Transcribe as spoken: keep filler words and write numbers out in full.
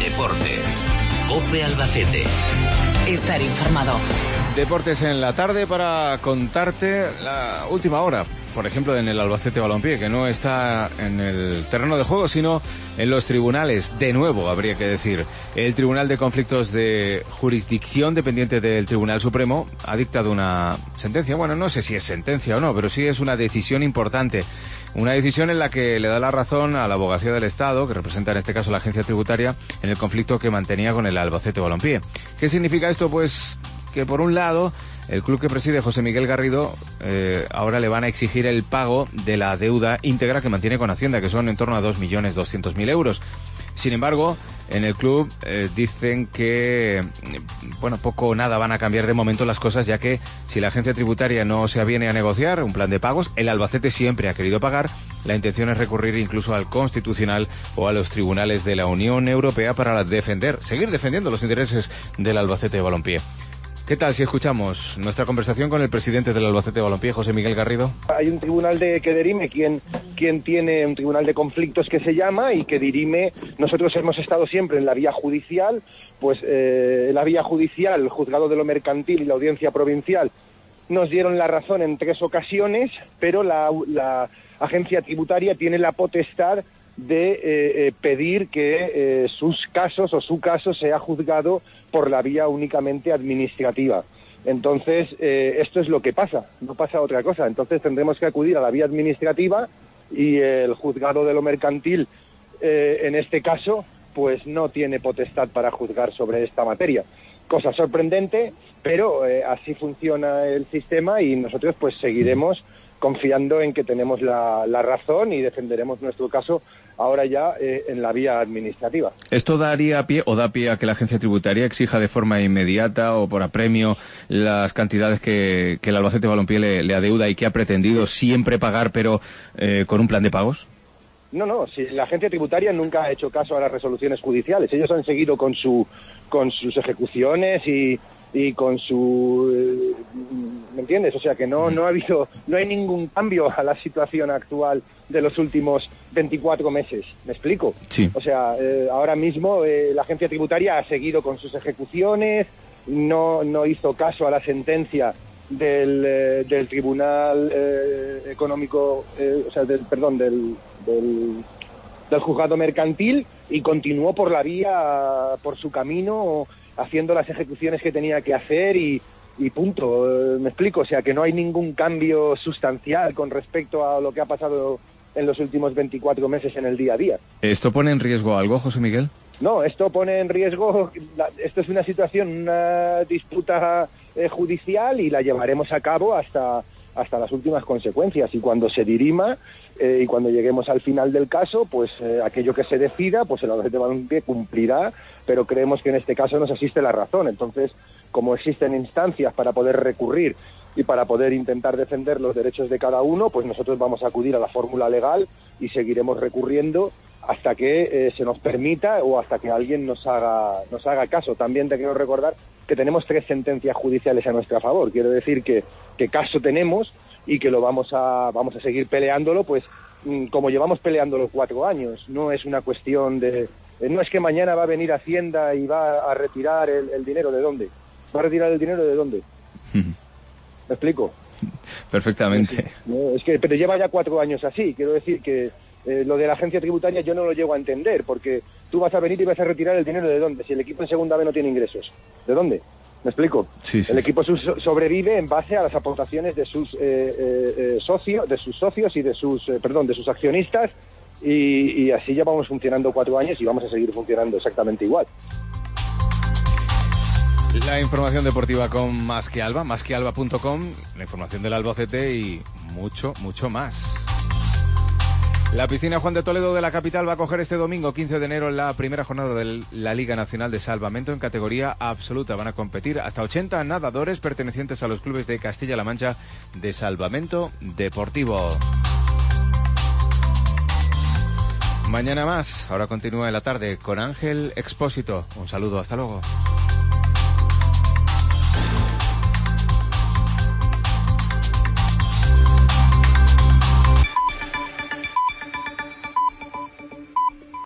Deportes. COPE Albacete. Estar informado. Deportes en la tarde para contarte la última hora, por ejemplo, en el Albacete Balompié, que no está en el terreno de juego, sino en los tribunales. De nuevo, habría que decir, el Tribunal de Conflictos de Jurisdicción, dependiente del Tribunal Supremo, ha dictado una sentencia. Bueno, no sé si es sentencia o no, pero sí es una decisión importante. Una decisión en la que le da la razón a la Abogacía del Estado, que representa en este caso la agencia tributaria, en el conflicto que mantenía con el Albacete Balompié. ¿Qué significa esto? Pues que por un lado, el club que preside José Miguel Garrido, eh, ahora le van a exigir el pago de la deuda íntegra que mantiene con Hacienda, que son en torno a dos millones doscientos mil euros. Sin embargo, en el club eh, dicen que, bueno, poco o nada van a cambiar de momento las cosas, ya que si la agencia tributaria no se aviene a negociar un plan de pagos, el Albacete siempre ha querido pagar. La intención es recurrir incluso al Constitucional o a los tribunales de la Unión Europea para defender, seguir defendiendo los intereses del Albacete Balompié. ¿Qué tal si escuchamos nuestra conversación con el presidente del Albacete Balompié, José Miguel Garrido? Hay un tribunal de que dirime quien, quien tiene un tribunal de conflictos que se llama y que dirime. Nosotros hemos estado siempre en la vía judicial, pues eh, la vía judicial, el juzgado de lo mercantil y la audiencia provincial nos dieron la razón en tres ocasiones, pero la, la agencia tributaria tiene la potestad de eh, eh, pedir que eh, sus casos o su caso sea juzgado por la vía únicamente administrativa. Entonces, eh, esto es lo que pasa, no pasa otra cosa. Entonces tendremos que acudir a la vía administrativa y el juzgado de lo mercantil, eh, en este caso, pues no tiene potestad para juzgar sobre esta materia. Cosa sorprendente, pero eh, así funciona el sistema y nosotros pues seguiremos confiando en que tenemos la, la razón y defenderemos nuestro caso ahora ya eh, en la vía administrativa. ¿Esto daría pie o da pie a que la agencia tributaria exija de forma inmediata o por apremio las cantidades que, que el Albacete Balompié le, le adeuda y que ha pretendido siempre pagar, pero eh, con un plan de pagos? No, no, si la agencia tributaria nunca ha hecho caso a las resoluciones judiciales. Ellos han seguido con su con sus ejecuciones y y con su, ¿me entiendes? O sea que no no ha habido, no hay ningún cambio a la situación actual de los últimos veinticuatro meses. ¿Me explico? Sí. O sea, eh, ahora mismo eh, la agencia tributaria ha seguido con sus ejecuciones, no no hizo caso a la sentencia del eh, del Tribunal eh, Económico, eh, o sea, del perdón, del, del del juzgado mercantil y continuó por la vía, por su camino, haciendo las ejecuciones que tenía que hacer y, y punto. Me explico, o sea que no hay ningún cambio sustancial con respecto a lo que ha pasado en los últimos veinticuatro meses en el día a día. ¿Esto pone en riesgo algo, José Miguel? No, esto pone en riesgo, esto es una situación, una disputa eh, judicial y la llevaremos a cabo hasta, hasta las últimas consecuencias y cuando se dirima eh, y cuando lleguemos al final del caso, pues eh, aquello que se decida, pues el Albacete Balompié cumplirá, pero creemos que en este caso nos asiste la razón. Entonces, como existen instancias para poder recurrir y para poder intentar defender los derechos de cada uno, pues nosotros vamos a acudir a la fórmula legal y seguiremos recurriendo hasta que eh, se nos permita o hasta que alguien nos haga nos haga caso. También te quiero recordar que tenemos tres sentencias judiciales a nuestra favor. Quiero decir que, que caso tenemos y que lo vamos a vamos a seguir peleándolo, pues como llevamos peleándolo cuatro años. No es una cuestión de... No es que mañana va a venir Hacienda y va a retirar el, el dinero. ¿De dónde? ¿Va a retirar el dinero de dónde? ¿Me explico? Perfectamente. No, es que, pero lleva ya cuatro años así. Quiero decir que eh, lo de la agencia tributaria yo no lo llego a entender, porque tú vas a venir y vas a retirar el dinero ¿de dónde? Si el equipo en segunda B no tiene ingresos. ¿De dónde? ¿Me explico? Sí, sí, el sí. equipo so- sobrevive en base a las aportaciones de sus eh, eh, eh, socios, de sus socios y de sus, eh, perdón, de sus accionistas. Y, y así ya vamos funcionando cuatro años y vamos a seguir funcionando exactamente igual. La información deportiva con Más que Alba, más que alba punto com, la información del Albacete y mucho, mucho más. La piscina Juan de Toledo de la capital va a acoger este domingo quince de enero la primera jornada de la Liga Nacional de Salvamento en categoría absoluta. Van a competir hasta ochenta nadadores pertenecientes a los clubes de Castilla-La Mancha de salvamento deportivo. Mañana más, ahora continúa en la tarde con Ángel Expósito. Un saludo, hasta luego.